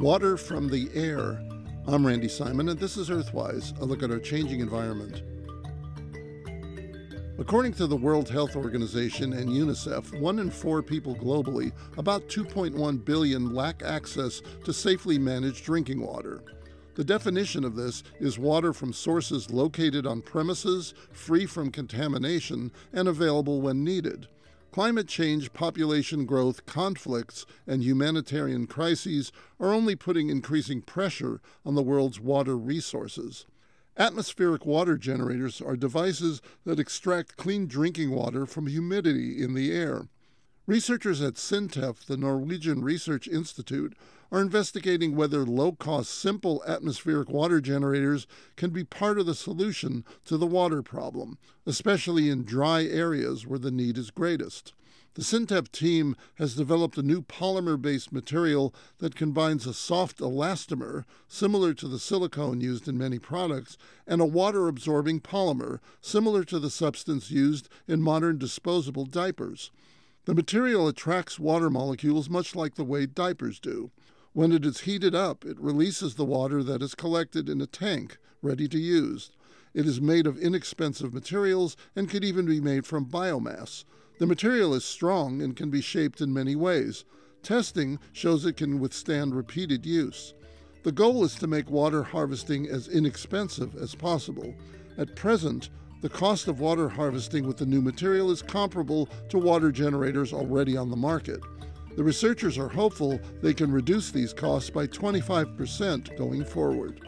Water from the air. I'm Randy Simon, and this is Earthwise, a look at our changing environment. According to the World Health Organization and UNICEF, 1 in 4 people globally, about 2.1 billion, lack access to safely managed drinking water. The definition of this is water from sources located on premises, free from contamination, and available when needed. Climate change, population growth, conflicts, and humanitarian crises are only putting increasing pressure on the world's water resources. Atmospheric water generators are devices that extract clean drinking water from humidity in the air. Researchers at SINTEF, the Norwegian Research Institute, are investigating whether low-cost, simple atmospheric water generators can be part of the solution to the water problem, especially in dry areas where the need is greatest. The SINTEF team has developed a new polymer-based material that combines a soft elastomer, similar to the silicone used in many products, and a water-absorbing polymer, similar to the substance used in modern disposable diapers. The material attracts water molecules much like the way diapers do. When it is heated up, it releases the water that is collected in a tank, ready to use. It is made of inexpensive materials and can even be made from biomass. The material is strong and can be shaped in many ways. Testing shows it can withstand repeated use. The goal is to make water harvesting as inexpensive as possible. At present, the cost of water harvesting with the new material is comparable to water generators already on the market. The researchers are hopeful they can reduce these costs by 25% going forward.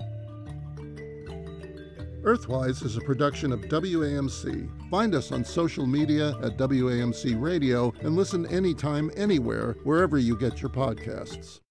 Earthwise is a production of WAMC. Find us on social media at WAMC Radio and listen anytime, anywhere, wherever you get your podcasts.